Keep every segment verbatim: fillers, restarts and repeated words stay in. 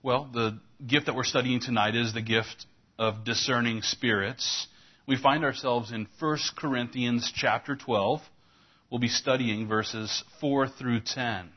Well, the gift that we're studying tonight is the gift of discerning spirits. We find ourselves in First Corinthians chapter twelve. We'll be studying verses four through ten.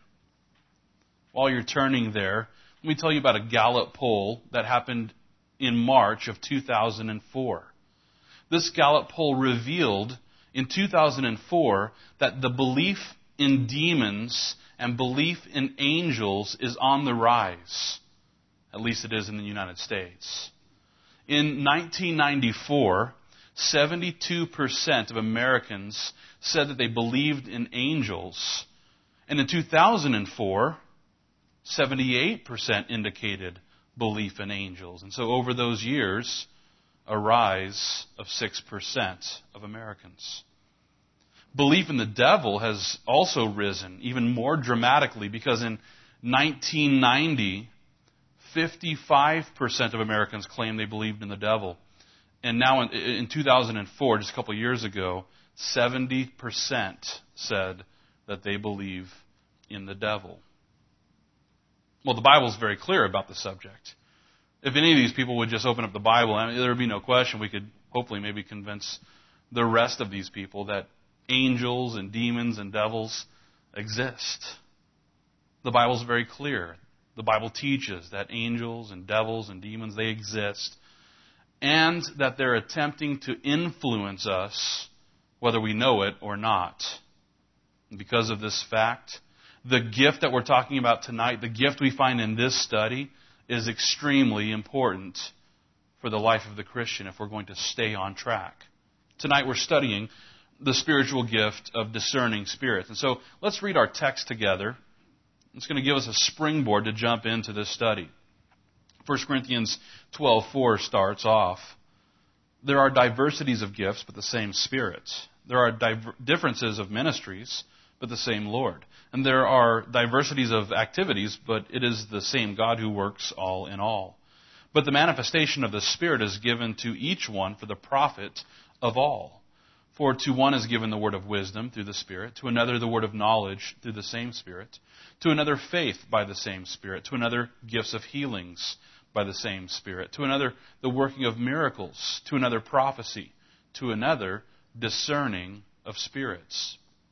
While you're turning there, let me tell you about a Gallup poll that happened in March of two thousand four. This Gallup poll revealed in two thousand four that the belief in demons and belief in angels is on the rise. At least it is in the United States. In nineteen ninety-four, seventy-two percent of Americans said that they believed in angels. And in two thousand four, seventy-eight percent indicated belief in angels. And so over those years, a rise of six percent of Americans. Belief in the devil has also risen even more dramatically because in nineteen ninety, fifty-five percent of Americans claimed they believed in the devil. And now in, in two thousand four, just a couple of years ago, seventy percent said that they believe in the devil. Well, the Bible is very clear about the subject. If any of these people would just open up the Bible, I mean, there would be no question. We could hopefully maybe convince the rest of these people that angels and demons and devils exist. The Bible is very clear. The Bible teaches that angels and devils and demons, they exist, and that they're attempting to influence us whether we know it or not. And because of this fact, the gift that we're talking about tonight, the gift we find in this study, is extremely important for the life of the Christian if we're going to stay on track. Tonight we're studying the spiritual gift of discerning spirits. And so let's read our text together. It's going to give us a springboard to jump into this study. First Corinthians twelve four starts off. There are diversities of gifts, but the same Spirit. There are diver- differences of ministries, but the same Lord. And there are diversities of activities, but it is the same God who works all in all. But the manifestation of the Spirit is given to each one for the profit of all. For to one is given the word of wisdom through the Spirit, to another the word of knowledge through the same Spirit, to another faith by the same Spirit, to another gifts of healings by the same Spirit, to another the working of miracles, to another prophecy, to another discerning of spirits.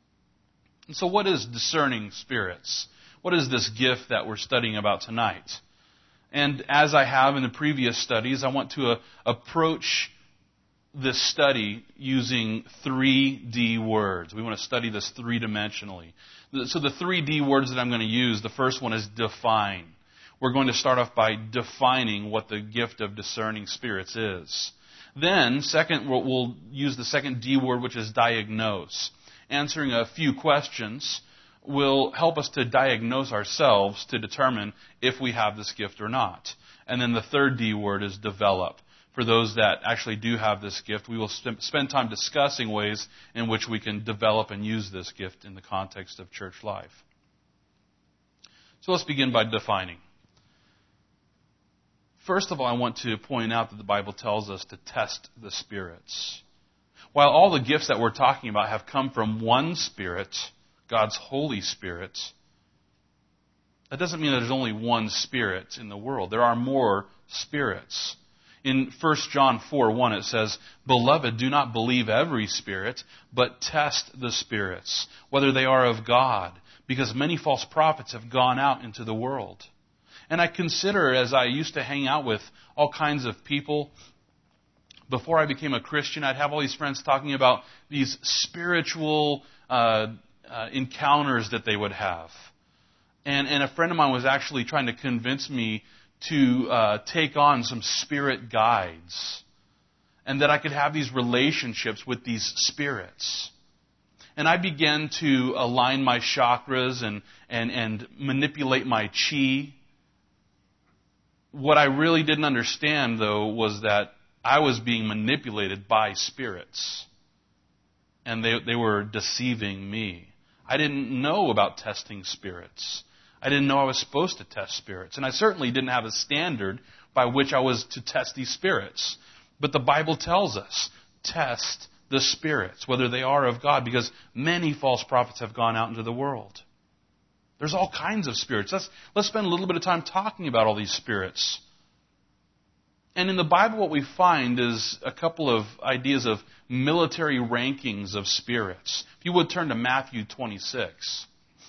And so what is discerning spirits? What is this gift that we're studying about tonight? And as I have in the previous studies, I want to uh, approach this study using three D words. We want to study this three-dimensionally. So the three D words that I'm going to use, the first one is define. We're going to start off by defining what the gift of discerning spirits is. Then, second, we'll, we'll use the second D word, which is diagnose. Answering a few questions will help us to diagnose ourselves to determine if we have this gift or not. And then the third D word is develop. For those that actually do have this gift, we will st- spend time discussing ways in which we can develop and use this gift in the context of church life. So let's begin by defining. First of all, I want to point out that the Bible tells us to test the spirits. While all the gifts that we're talking about have come from one Spirit, God's Holy Spirit, that doesn't mean that there's only one Spirit in the world. There are more spirits. In First John four one it says, "Beloved, do not believe every spirit, but test the spirits, whether they are of God, because many false prophets have gone out into the world." And I consider, as I used to hang out with all kinds of people, before I became a Christian, I'd have all these friends talking about these spiritual uh, uh, encounters that they would have. And, and a friend of mine was actually trying to convince me to uh, take on some spirit guides, and that I could have these relationships with these spirits. And I began to align my chakras and, and, and manipulate my chi. What I really didn't understand, though, was that I was being manipulated by spirits, and they, they were deceiving me. I didn't know about testing spirits. I didn't know I was supposed to test spirits. And I certainly didn't have a standard by which I was to test these spirits. But the Bible tells us, test the spirits, whether they are of God, because many false prophets have gone out into the world. There's all kinds of spirits. Let's, let's spend a little bit of time talking about all these spirits. And in the Bible, what we find is a couple of ideas of military rankings of spirits. If you would turn to Matthew twenty-six.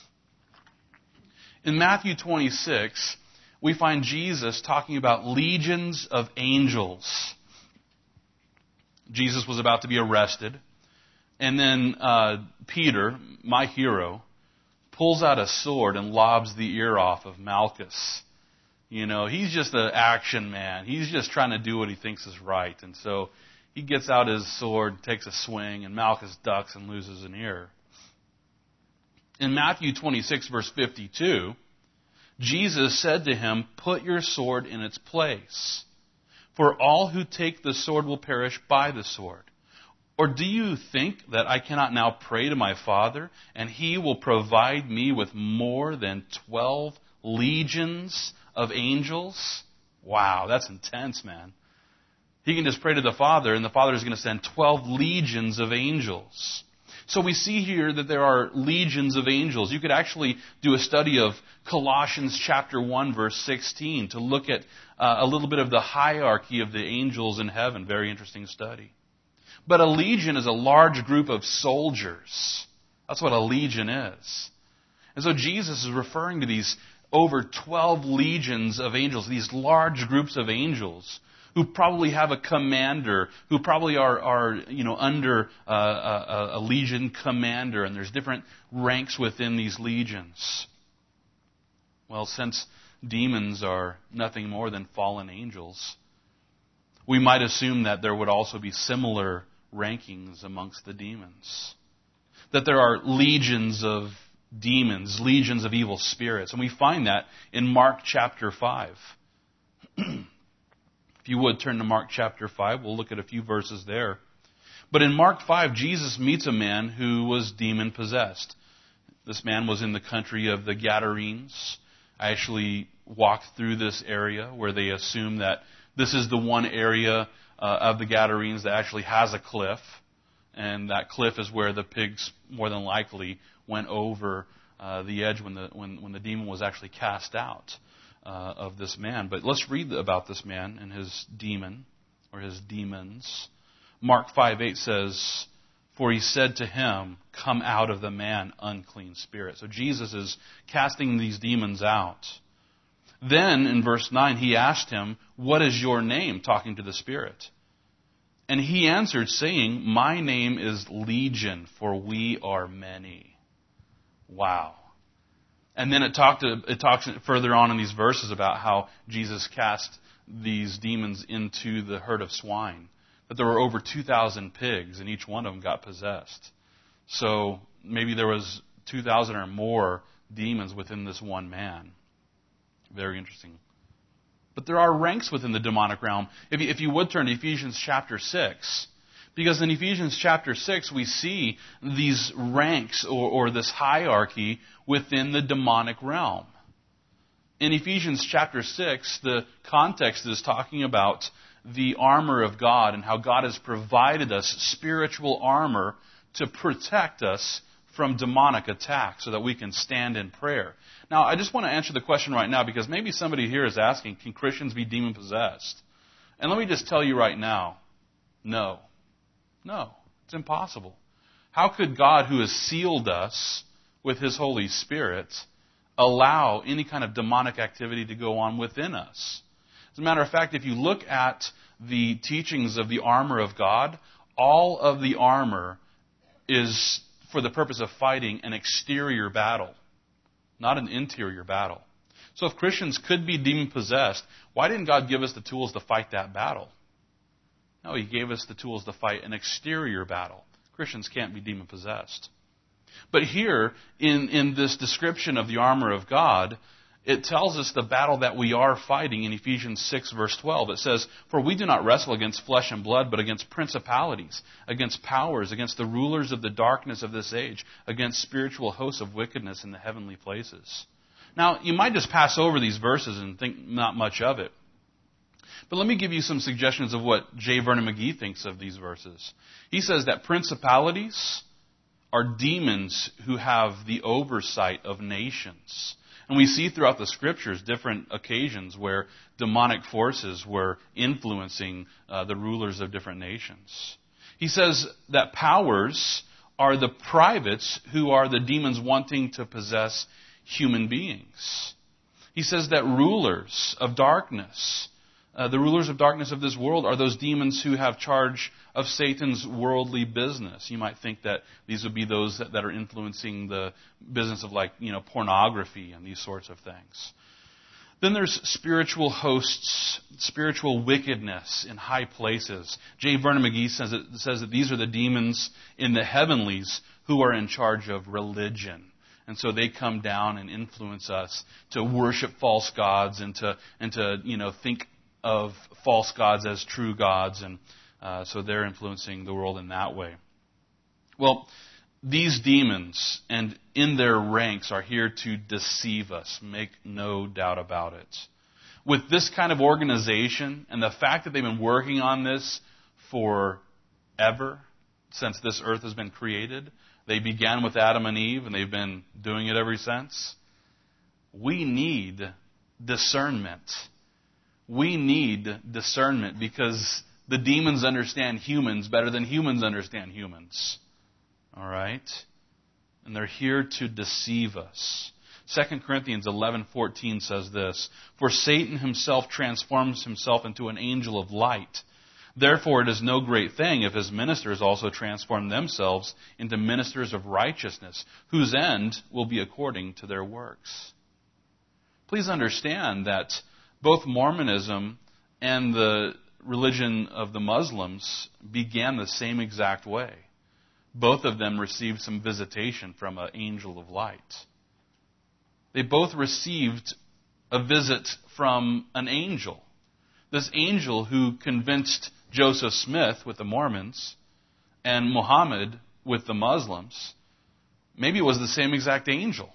In Matthew twenty-six, we find Jesus talking about legions of angels. Jesus was about to be arrested. And then uh, Peter, my hero, pulls out a sword and lobs the ear off of Malchus. You know, he's just an action man. He's just trying to do what he thinks is right. And so he gets out his sword, takes a swing, and Malchus ducks and loses an ear. In Matthew twenty-six, verse fifty-two, Jesus said to him, "Put your sword in its place, for all who take the sword will perish by the sword. Or do you think that I cannot now pray to my Father, and He will provide me with more than twelve legions of angels?" Wow, that's intense, man. He can just pray to the Father, and the Father is going to send twelve legions of angels. So we see here that there are legions of angels. You could actually do a study of Colossians chapter one, verse sixteen, to look at uh, a little bit of the hierarchy of the angels in heaven. Very interesting study. But a legion is a large group of soldiers. That's what a legion is. And so Jesus is referring to these over twelve legions of angels, these large groups of angels who probably have a commander, who probably are, are you know, under uh, a, a legion commander, and there's different ranks within these legions. Well, since demons are nothing more than fallen angels, we might assume that there would also be similar rankings amongst the demons. That there are legions of demons, legions of evil spirits. And we find that in Mark chapter five. If you would turn to Mark chapter five, we'll look at a few verses there. But in Mark five, Jesus meets a man who was demon-possessed. This man was in the country of the Gadarenes. I actually walked through this area where they assume that this is the one area uh, of the Gadarenes that actually has a cliff. And that cliff is where the pigs, more than likely, went over uh, the edge when the when, when the demon was actually cast out uh, of this man. But let's read about this man and his demon, or his demons. Mark five eight says, "For he said to him, 'Come out of the man, unclean spirit.'" So Jesus is casting these demons out. Then, in verse nine, he asked him, "What is your name?" talking to the spirit. And he answered, saying, "My name is Legion, for we are many." Wow. And then it talked to, it talks further on in these verses about how Jesus cast these demons into the herd of swine. That there were over two thousand pigs, and each one of them got possessed. So maybe there was two thousand or more demons within this one man. Very interesting. But there are ranks within the demonic realm. If you, if you would turn to Ephesians chapter six, because in Ephesians chapter six we see these ranks or, or this hierarchy within the demonic realm. In Ephesians chapter six, the context is talking about the armor of God and how God has provided us spiritual armor to protect us from demonic attack so that we can stand in prayer. Now, I just want to answer the question right now because maybe somebody here is asking, can Christians be demon-possessed? And let me just tell you right now, no. No, it's impossible. How could God, who has sealed us with His Holy Spirit, allow any kind of demonic activity to go on within us? As a matter of fact, if you look at the teachings of the armor of God, all of the armor is for the purpose of fighting an exterior battle, not an interior battle. So if Christians could be demon-possessed, why didn't God give us the tools to fight that battle? No, He gave us the tools to fight an exterior battle. Christians can't be demon-possessed. But here, in, in this description of the armor of God, it tells us the battle that we are fighting in Ephesians six, verse twelve. It says, "For we do not wrestle against flesh and blood, but against principalities, against powers, against the rulers of the darkness of this age, against spiritual hosts of wickedness in the heavenly places." Now, you might just pass over these verses and think not much of it. But let me give you some suggestions of what J. Vernon McGee thinks of these verses. He says that principalities are demons who have the oversight of nations. And we see throughout the Scriptures different occasions where demonic forces were influencing uh, the rulers of different nations. He says that powers are the privates who are the demons wanting to possess human beings. He says that rulers of darkness, uh, the rulers of darkness of this world, are those demons who have charge of Satan's worldly business. You might think that these would be those that, that are influencing the business of, like, you know, pornography and these sorts of things. Then there's spiritual hosts, spiritual wickedness in high places. J. Vernon McGee says, it, says that these are the demons in the heavenlies who are in charge of religion. And so they come down and influence us to worship false gods and to, and to you know, think of false gods as true gods. And uh, so they're influencing the world in that way. Well, these demons and in their ranks are here to deceive us. Make no doubt about it. With this kind of organization and the fact that they've been working on this forever, since this earth has been created, they began with Adam and Eve and they've been doing it ever since. We need discernment. We need discernment because the demons understand humans better than humans understand humans. All right? And they're here to deceive us. Second Corinthians eleven fourteen says this, "For Satan himself transforms himself into an angel of light. Therefore it is no great thing if his ministers also transform themselves into ministers of righteousness, whose end will be according to their works." Please understand that both Mormonism and the religion of the Muslims began the same exact way. Both of them received some visitation from an angel of light. They both received a visit from an angel. This angel who convinced Joseph Smith with the Mormons and Muhammad with the Muslims, maybe it was the same exact angel.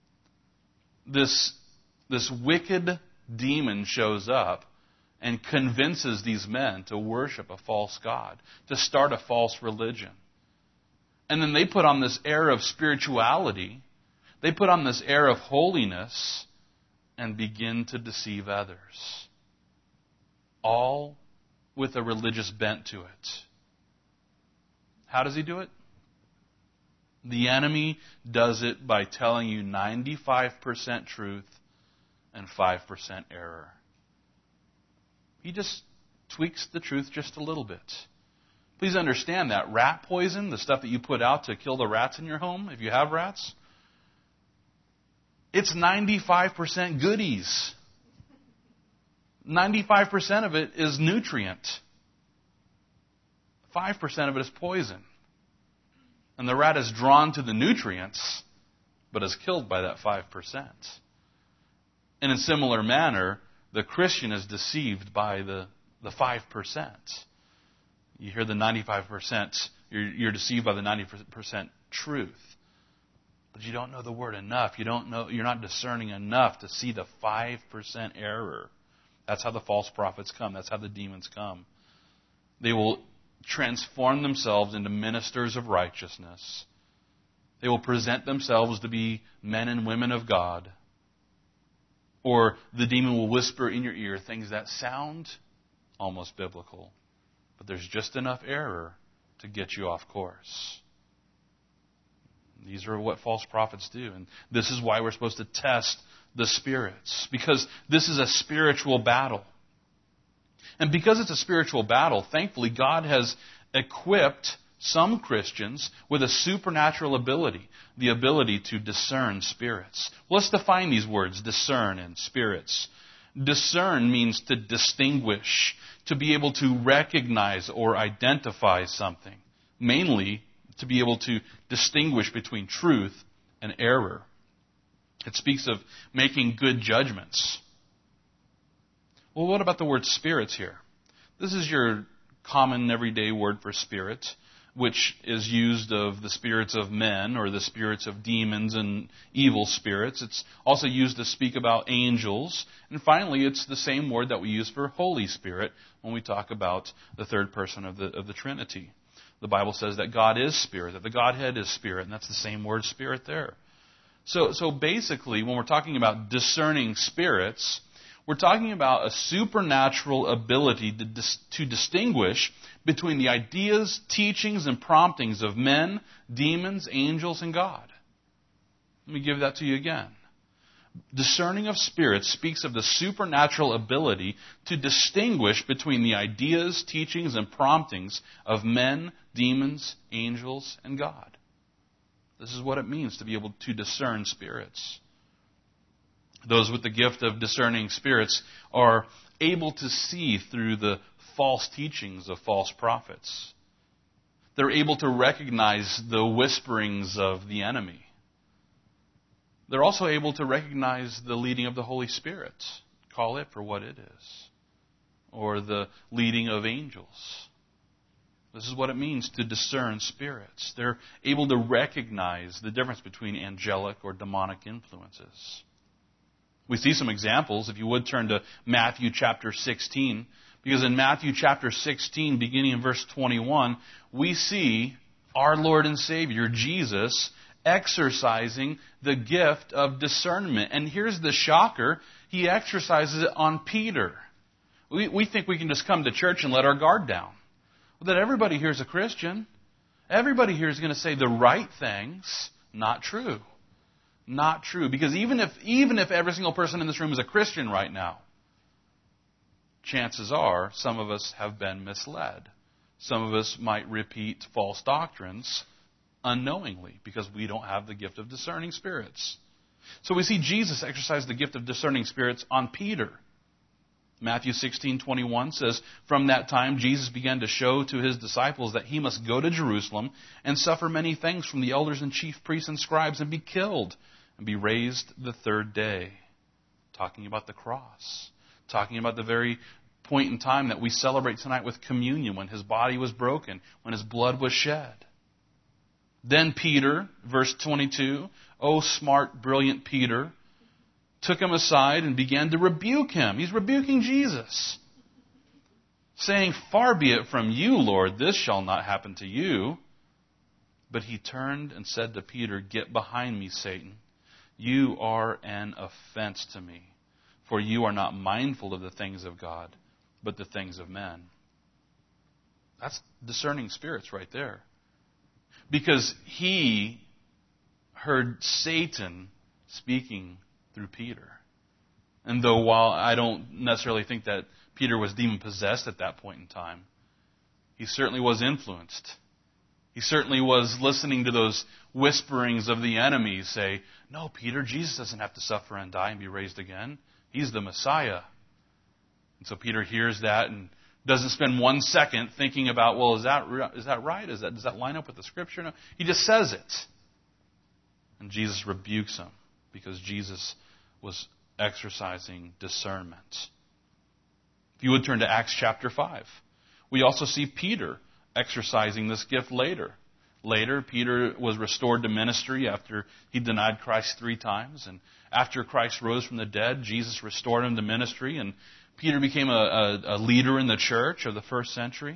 This, this wicked demon shows up and convinces these men to worship a false god, to start a false religion. And then they put on this air of spirituality, they put on this air of holiness, and begin to deceive others. All with a religious bent to it. How does he do it? The enemy does it by telling you ninety-five percent truth and five percent error. He just tweaks the truth just a little bit. Please understand that rat poison, the stuff that you put out to kill the rats in your home, if you have rats, it's ninety-five percent goodies. ninety-five percent of it is nutrient. five percent of it is poison. And the rat is drawn to the nutrients, but is killed by that five percent. And in similar manner, the Christian is deceived by the, the five percent. You hear the ninety-five percent, you're, you're deceived by the ninety percent truth. But you don't know the Word enough. You don't know, you're not discerning enough to see the five percent error. That's how the false prophets come. That's how the demons come. They will transform themselves into ministers of righteousness. They will present themselves to be men and women of God. Or the demon will whisper in your ear things that sound almost biblical. But there's just enough error to get you off course. These are what false prophets do. And this is why we're supposed to test the spirits. Because this is a spiritual battle. And because it's a spiritual battle, thankfully God has equipped some Christians with a supernatural ability. The ability to discern spirits. Well, let's define these words, discern and spirits. Discern means to distinguish, to be able to recognize or identify something. Mainly, to be able to distinguish between truth and error. It speaks of making good judgments. Well, what about the word spirits here? This is your common everyday word for spirit, which is used of the spirits of men or the spirits of demons and evil spirits. It's also used to speak about angels. And finally, it's the same word that we use for Holy Spirit when we talk about the third person of the, of the Trinity. The Bible says that God is spirit, that the Godhead is spirit, and that's the same word spirit there. So, so basically, when we're talking about discerning spirits, we're talking about a supernatural ability to, dis- to distinguish between the ideas, teachings, and promptings of men, demons, angels, and God. Let me give that to you again. Discerning of spirits speaks of the supernatural ability to distinguish between the ideas, teachings, and promptings of men, demons, angels, and God. This is what it means to be able to discern spirits. Those with the gift of discerning spirits are able to see through the false teachings of false prophets. They're able to recognize the whisperings of the enemy. They're also able to recognize the leading of the Holy Spirit. Call it for what it is. Or the leading of angels. This is what it means to discern spirits. They're able to recognize the difference between angelic or demonic influences. We see some examples. If you would turn to Matthew chapter sixteen. Because in Matthew chapter sixteen, beginning in verse twenty-one, we see our Lord and Savior, Jesus, exercising the gift of discernment. And here's the shocker. He exercises it on Peter. We, we think we can just come to church and let our guard down. Well, that everybody here is a Christian. Everybody here is going to say the right things. Not true. Not true. Because even if, even if every single person in this room is a Christian right now, chances are some of us have been misled. Some of us might repeat false doctrines unknowingly because we don't have the gift of discerning spirits. So we see Jesus exercise the gift of discerning spirits on Peter. Matthew sixteen twenty-one says, "From that time Jesus began to show to his disciples that he must go to Jerusalem and suffer many things from the elders and chief priests and scribes and be killed and be raised the third day." Talking about the cross. Talking about the very point in time that we celebrate tonight with communion, when his body was broken, when his blood was shed. Then Peter, verse twenty-two, oh smart, brilliant Peter, took him aside and began to rebuke him. He's rebuking Jesus, saying, "Far be it from you, Lord, this shall not happen to you." But he turned and said to Peter, "Get behind me, Satan. You are an offense to me, for you are not mindful of the things of God, but the things of men." That's discerning spirits right there. Because he heard Satan speaking through Peter. And though while I don't necessarily think that Peter was demon-possessed at that point in time, he certainly was influenced. He certainly was listening to those whisperings of the enemy say, "No, Peter, Jesus doesn't have to suffer and die and be raised again. He's the Messiah." And so Peter hears that and doesn't spend one second thinking about, well, is that is that right? Is that, does that line up with the Scripture? No. He just says it. And Jesus rebukes him because Jesus was exercising discernment. If you would turn to Acts chapter five. We also see Peter exercising this gift later. Later, Peter was restored to ministry after he denied Christ three times. And after Christ rose from the dead, Jesus restored him to ministry. And Peter became a, a, a leader in the church of the first century.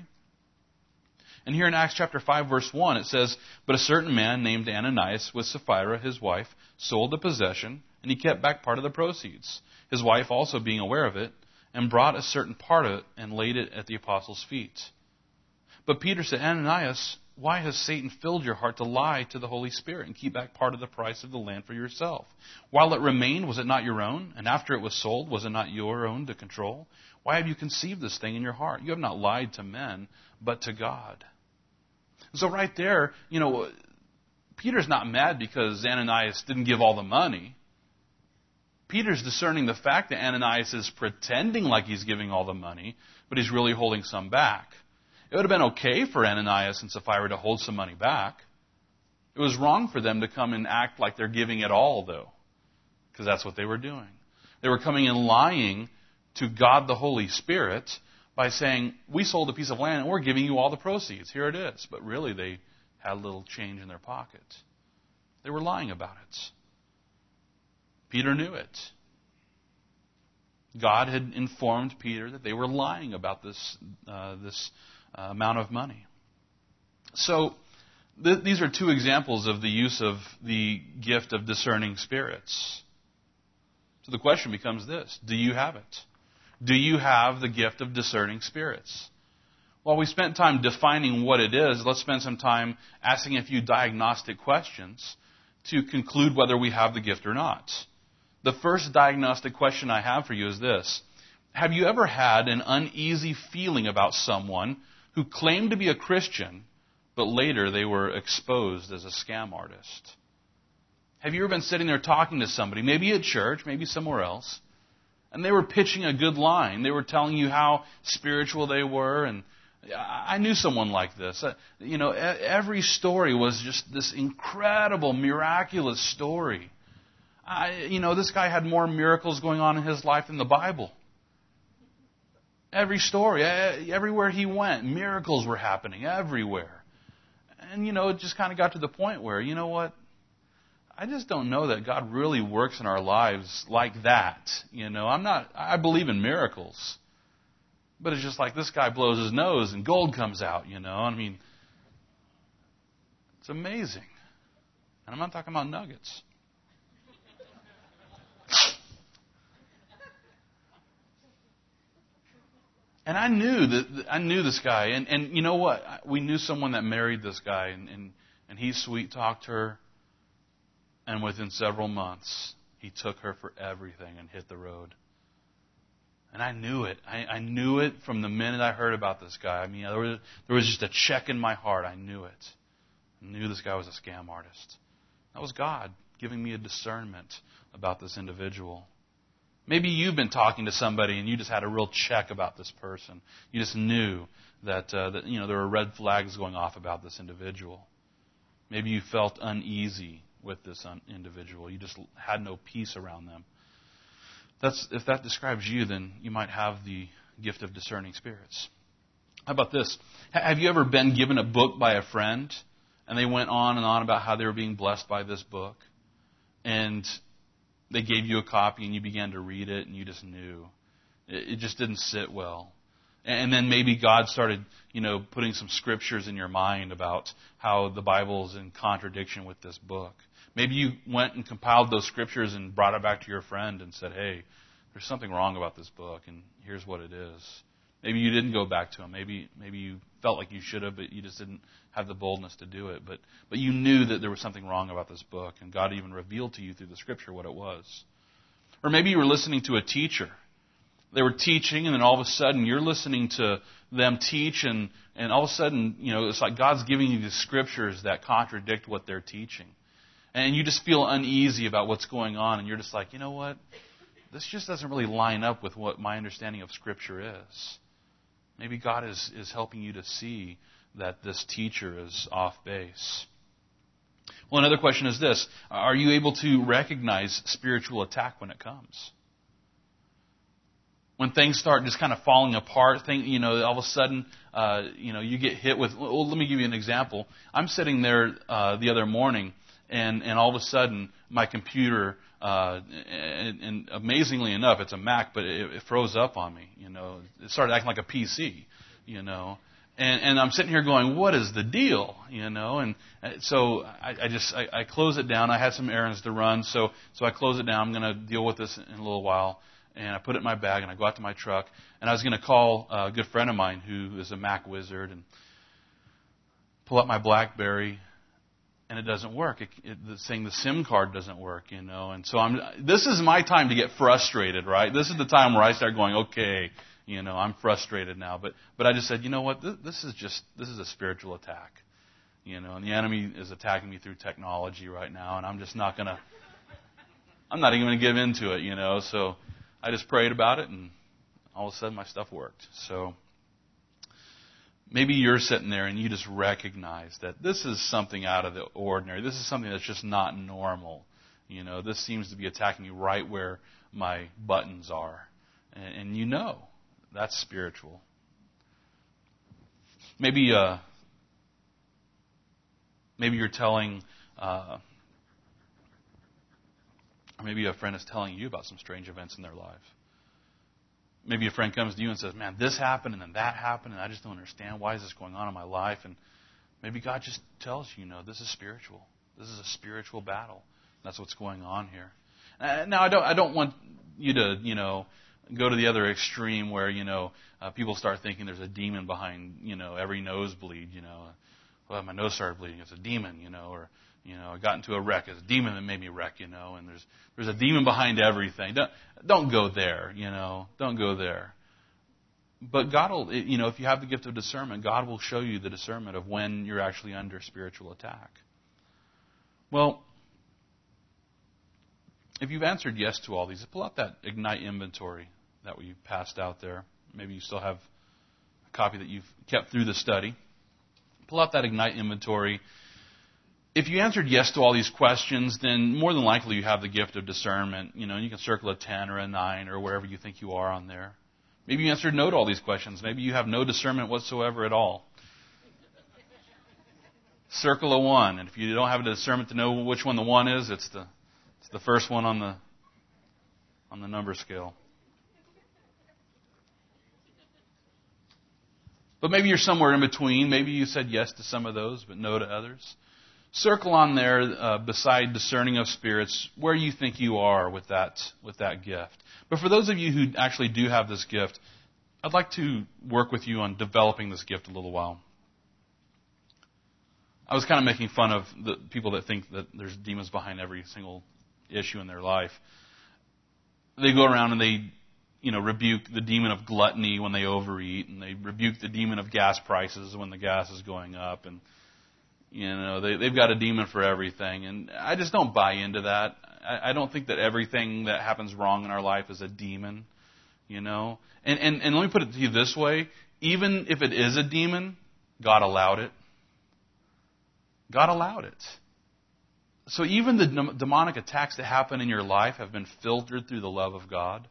And here in Acts chapter five, verse one, it says, "But a certain man named Ananias with Sapphira, his wife, sold a possession, and he kept back part of the proceeds. His wife also being aware of it, and brought a certain part of it and laid it at the apostles' feet. But Peter said, 'Ananias, why has Satan filled your heart to lie to the Holy Spirit and keep back part of the price of the land for yourself? While it remained, was it not your own? And after it was sold, was it not your own to control? Why have you conceived this thing in your heart? You have not lied to men, but to God.'" So right there, you know, Peter's not mad because Ananias didn't give all the money. Peter's discerning the fact that Ananias is pretending like he's giving all the money, but he's really holding some back. It would have been okay for Ananias and Sapphira to hold some money back. It was wrong for them to come and act like they're giving it all, though, because that's what they were doing. They were coming and lying to God the Holy Spirit by saying, "We sold a piece of land and we're giving you all the proceeds. Here it is." But really they had a little change in their pocket. They were lying about it. Peter knew it. God had informed Peter that they were lying about this, uh, this uh, amount of money. So th- these are two examples of the use of the gift of discerning spirits. So the question becomes this: do you have it? Do you have the gift of discerning spirits? While we spent time defining what it is, let's spend some time asking a few diagnostic questions to conclude whether we have the gift or not. The first diagnostic question I have for you is this: have you ever had an uneasy feeling about someone who claimed to be a Christian, but later they were exposed as a scam artist? Have you ever been sitting there talking to somebody, maybe at church, maybe somewhere else, and they were pitching a good line. They were telling you how spiritual they were, and I knew someone like this. You know, every story was just this incredible, miraculous story. I, you know, this guy had more miracles going on in his life than the Bible. Every story, everywhere he went, miracles were happening everywhere. And, you know, it just kind of got to the point where, you know what? I just don't know that God really works in our lives like that. You know, I'm not, I believe in miracles. But it's just like this guy blows his nose and gold comes out, you know. I mean, it's amazing. And I'm not talking about nuggets. And I knew that I knew this guy, and, and you know what? We knew someone that married this guy, and, and, and he sweet talked her, and within several months, he took her for everything and hit the road. And I knew it. I, I knew it from the minute I heard about this guy. I mean, there was, there was just a check in my heart. I knew it. I knew this guy was a scam artist. That was God giving me a discernment about this individual. Maybe you've been talking to somebody and you just had a real check about this person. You just knew that, uh, that you know there were red flags going off about this individual. Maybe you felt uneasy with this un- individual. You just had no peace around them. That's, if that describes you, then you might have the gift of discerning spirits. How about this? Have you ever been given a book by a friend, and they went on and on about how they were being blessed by this book, and they gave you a copy and you began to read it and you just knew it, it just didn't sit well? And then maybe God started, you know, putting some scriptures in your mind about how the Bible is in contradiction with this book. Maybe you went and compiled those scriptures and brought it back to your friend and said, hey, there's something wrong about this book, and here's what it is. Maybe you didn't go back to him. Maybe maybe you felt like you should have, but you just didn't have the boldness to do it. But but you knew that there was something wrong about this book, and God even revealed to you through the scripture what it was. Or maybe you were listening to a teacher. They were teaching, and then all of a sudden you're listening to them teach, and, and all of a sudden, you know, it's like God's giving you the scriptures that contradict what they're teaching. And you just feel uneasy about what's going on, and you're just like, you know what? This just doesn't really line up with what my understanding of Scripture is. Maybe God is, is helping you to see that this teacher is off base. Well, another question is this: are you able to recognize spiritual attack when it comes? When things start just kind of falling apart, thing, you know, all of a sudden, uh, you know, you get hit with. Well, let me give you an example. I'm sitting there uh, the other morning. And, and all of a sudden, my computer, uh, and, and amazingly enough, it's a Mac, but it, it froze up on me. You know, it started acting like a P C. You know, and, and I'm sitting here going, "What is the deal?" You know, and so I, I just I, I close it down. I had some errands to run, so so I close it down. I'm going to deal with this in a little while, and I put it in my bag, and I go out to my truck, and I was going to call a good friend of mine who is a Mac wizard and pull out my BlackBerry. And it doesn't work. It, it, it's saying the SIM card doesn't work, you know. And so I'm. This is my time to get frustrated, right? This is the time where I start going, okay, you know, I'm frustrated now. But but I just said, you know what? This, this is just this is a spiritual attack, you know. And the enemy is attacking me through technology right now, and I'm just not gonna. I'm not even gonna give into it, you know. So I just prayed about it, and all of a sudden my stuff worked. So. Maybe you're sitting there and you just recognize that this is something out of the ordinary. This is something that's just not normal. You know, this seems to be attacking me right where my buttons are. And, and you know, that's spiritual. Maybe, uh, maybe you're telling, uh, or maybe a friend is telling you about some strange events in their life. Maybe a friend comes to you and says, man, this happened and then that happened and I just don't understand. Why is this going on in my life? And Maybe God just tells you, you know, this is spiritual. This is a spiritual battle. That's what's going on here. Uh, now, I don't, I don't want you to, you know, go to the other extreme where, you know, uh, people start thinking there's a demon behind, you know, every nosebleed, you know. Well, my nose started bleeding. It's a demon, you know, or, you know, I got into a wreck. It's a demon that made me wreck, you know, and there's there's a demon behind everything. Don't, don't go there, you know. Don't go there. But God will, you know, if you have the gift of discernment, God will show you the discernment of when you're actually under spiritual attack. Well, if you've answered yes to all these, pull out that Ignite inventory that we passed out there. Maybe you still have a copy that you've kept through the study. Pull out that Ignite inventory. If you answered yes to all these questions, then more than likely you have the gift of discernment. You know, you can circle a ten or a nine or wherever you think you are on there. Maybe you answered no to all these questions. Maybe you have no discernment whatsoever at all. Circle a one. And if you don't have a discernment to know which one the one is, it's the it's the first one on the on the number scale. But maybe you're somewhere in between. Maybe you said yes to some of those, but no to others. Circle on there uh, beside discerning of spirits where you think you are with that with that gift. But for those of you who actually do have this gift, I'd like to work with you on developing this gift a little while. I was kind of making fun of the people that think that there's demons behind every single issue in their life. They go around and they, you know, rebuke the demon of gluttony when they overeat, and they rebuke the demon of gas prices when the gas is going up, and you know, they, they've got a demon for everything. And I just don't buy into that. I, I don't think that everything that happens wrong in our life is a demon, you know. And, and, and let me put it to you this way. Even if it is a demon, God allowed it. God allowed it. So even the demonic attacks that happen in your life have been filtered through the love of God.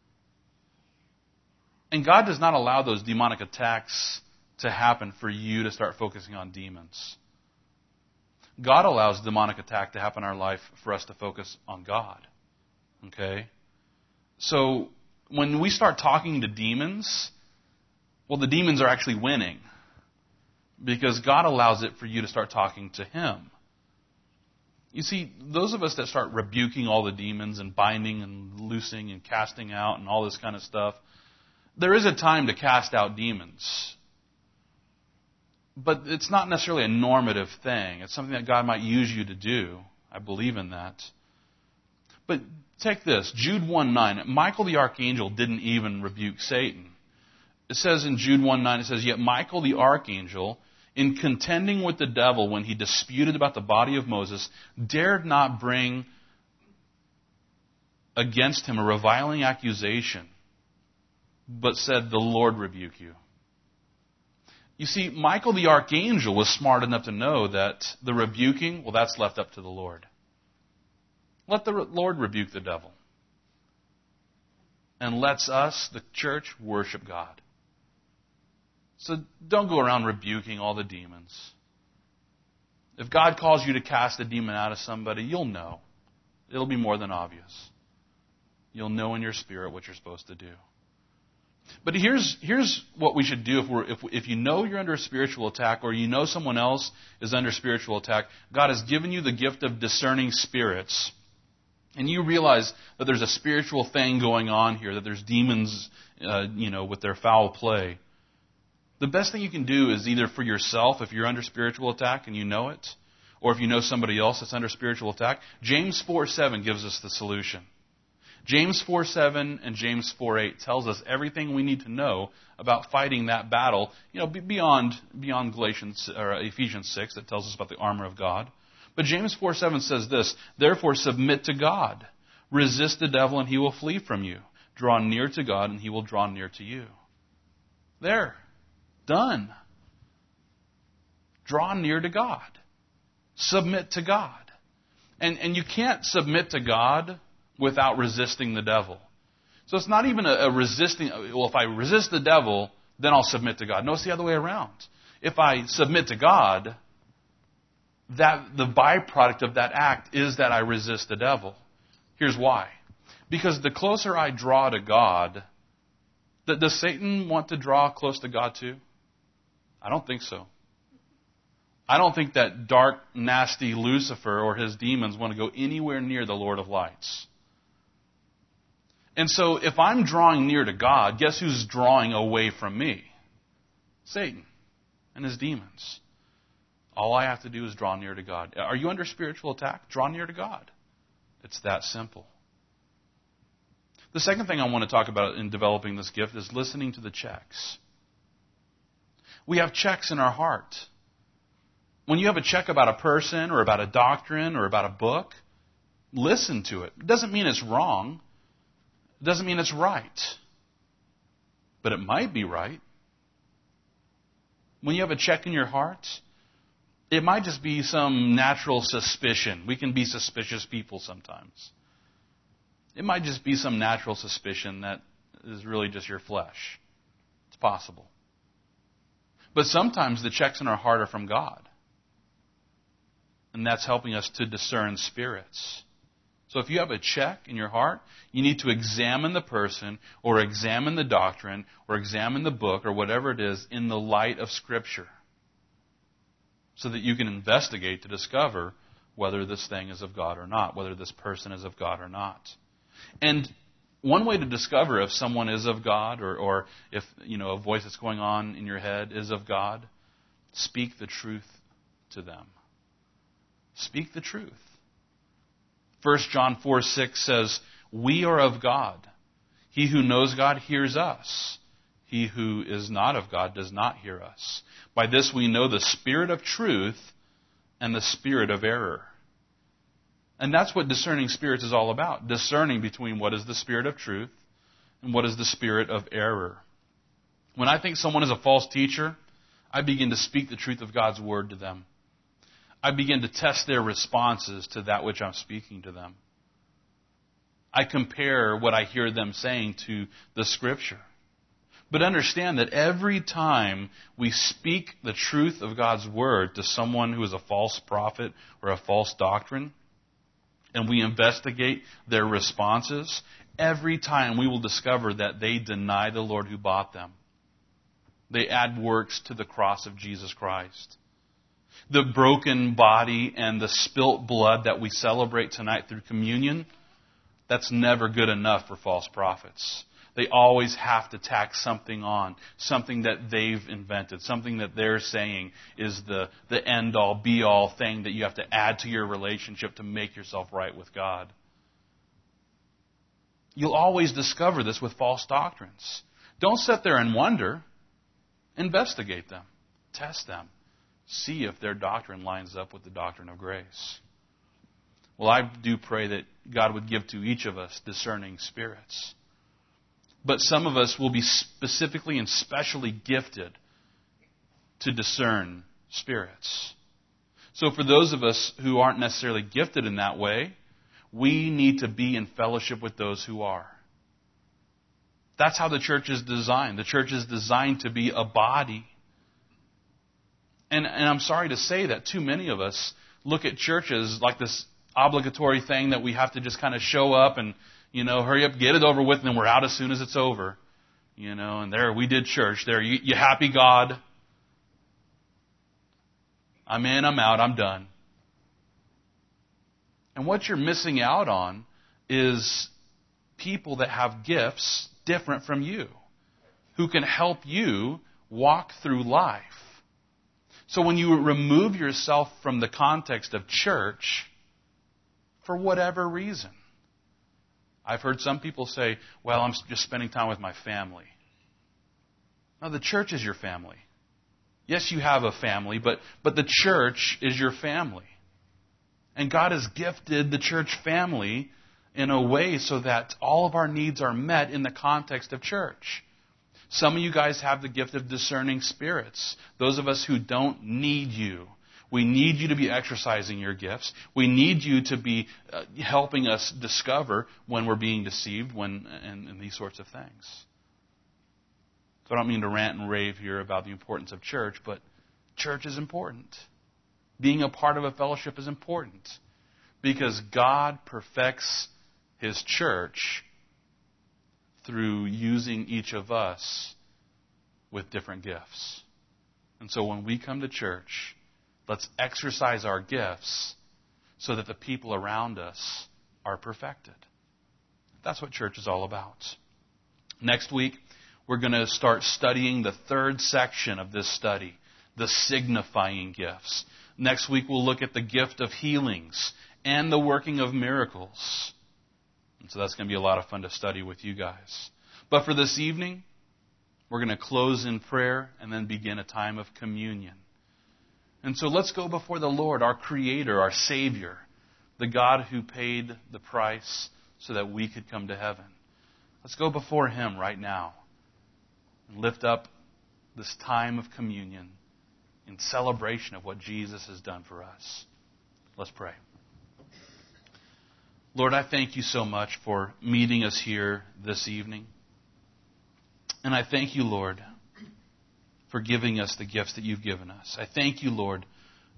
And God does not allow those demonic attacks to happen for you to start focusing on demons. God allows demonic attack to happen in our life for us to focus on God. Okay? So when we start talking to demons, well, the demons are actually winning. Because God allows it for you to start talking to Him. You see, those of us that start rebuking all the demons and binding and loosing and casting out and all this kind of stuff, there is a time to cast out demons. But it's not necessarily a normative thing. It's something that God might use you to do. I believe in that. But take this, Jude one nine. Michael the archangel didn't even rebuke Satan. It says in Jude one nine, it says, "Yet Michael the archangel, in contending with the devil when he disputed about the body of Moses, dared not bring against him a reviling accusation, but said, 'The Lord rebuke you.'" You see, Michael the archangel was smart enough to know that the rebuking, well, that's left up to the Lord. Let the Lord rebuke the devil. And let's us, the church, worship God. So don't go around rebuking all the demons. If God calls you to cast a demon out of somebody, you'll know. It'll be more than obvious. You'll know in your spirit what you're supposed to do. But here's here's what we should do if we're if if you know you're under a spiritual attack, or you know someone else is under spiritual attack. God has given you the gift of discerning spirits, and you realize that there's a spiritual thing going on here, that there's demons, uh, you know, with their foul play. The best thing you can do is either for yourself, if you're under spiritual attack and you know it, or if you know somebody else that's under spiritual attack. James four seven gives us the solution. James four seven and James four eight tells us everything we need to know about fighting that battle, you know, beyond beyond Galatians or Ephesians six that tells us about the armor of God. But James four seven says this: "Therefore submit to God. Resist the devil and he will flee from you. Draw near to God and he will draw near to you." There. Done. Draw near to God. Submit to God. And and you can't submit to God without resisting the devil. So it's not even a, a resisting, well, if I resist the devil, then I'll submit to God. No, it's the other way around. If I submit to God, that the byproduct of that act is that I resist the devil. Here's why. Because the closer I draw to God, does Satan want to draw close to God too? I don't think so. I don't think that dark, nasty Lucifer or his demons want to go anywhere near the Lord of lights. And so if I'm drawing near to God, guess who's drawing away from me? Satan and his demons. All I have to do is draw near to God. Are you under spiritual attack? Draw near to God. It's that simple. The second thing I want to talk about in developing this gift is listening to the checks. We have checks in our heart. When you have a check about a person or about a doctrine or about a book, listen to it. It doesn't mean it's wrong. It doesn't mean it's right. But it might be right. When you have a check in your heart, it might just be some natural suspicion. We can be suspicious people sometimes. It might just be some natural suspicion that is really just your flesh. It's possible. But sometimes the checks in our heart are from God. And that's helping us to discern spirits. So if you have a check in your heart, you need to examine the person or examine the doctrine or examine the book or whatever it is in the light of Scripture, so that you can investigate to discover whether this thing is of God or not, whether this person is of God or not. And one way to discover if someone is of God or, or if, you know, a voice that's going on in your head is of God, speak the truth to them. Speak the truth. First John four six says, "We are of God. He who knows God hears us. He who is not of God does not hear us. By this we know the spirit of truth and the spirit of error." And that's what discerning spirits is all about. Discerning between what is the spirit of truth and what is the spirit of error. When I think someone is a false teacher, I begin to speak the truth of God's word to them. I begin to test their responses to that which I'm speaking to them. I compare what I hear them saying to the Scripture. But understand that every time we speak the truth of God's word to someone who is a false prophet or a false doctrine, and we investigate their responses, every time we will discover that they deny the Lord who bought them. They add works to the cross of Jesus Christ. The broken body and the spilt blood that we celebrate tonight through communion, that's never good enough for false prophets. They always have to tack something on, something that they've invented, something that they're saying is the, the end-all, be-all thing that you have to add to your relationship to make yourself right with God. You'll always discover this with false doctrines. Don't sit there and wonder. Investigate them. Test them. See if their doctrine lines up with the doctrine of grace. Well, I do pray that God would give to each of us discerning spirits. But some of us will be specifically and specially gifted to discern spirits. So for those of us who aren't necessarily gifted in that way, we need to be in fellowship with those who are. That's how the church is designed. The church is designed to be a body. And, and I'm sorry to say that too many of us look at churches like this obligatory thing that we have to just kind of show up and, you know, hurry up, get it over with, and then we're out as soon as it's over. You know, and there, we did church. There, you, you happy, God? I'm in, I'm out, I'm done. And what you're missing out on is people that have gifts different from you, who can help you walk through life. So when you remove yourself from the context of church, for whatever reason, I've heard some people say, well, I'm just spending time with my family. No, the church is your family. Yes, you have a family, but, but the church is your family. And God has gifted the church family in a way so that all of our needs are met in the context of church. Some of you guys have the gift of discerning spirits. Those of us who don't need you. We need you to be exercising your gifts. We need you to be uh, helping us discover when we're being deceived when, and, and these sorts of things. So I don't mean to rant and rave here about the importance of church, but church is important. Being a part of a fellowship is important because God perfects His church through using each of us with different gifts. And so when we come to church, Let's exercise our gifts so that the people around us are perfected. That's what church is all about. Next week, we're going to start studying the third section of this study, the signifying gifts. Next week, we'll look at the gift of healings and the working of miracles. And so that's going to be a lot of fun to study with you guys. But for this evening, we're going to close in prayer and then begin a time of communion. And so let's go before the Lord, our Creator, our Savior, the God who paid the price so that we could come to heaven. Let's go before Him right now and lift up this time of communion in celebration of what Jesus has done for us. Let's pray. Lord, I thank you so much for meeting us here this evening. And I thank you, Lord, for giving us the gifts that you've given us. I thank you, Lord,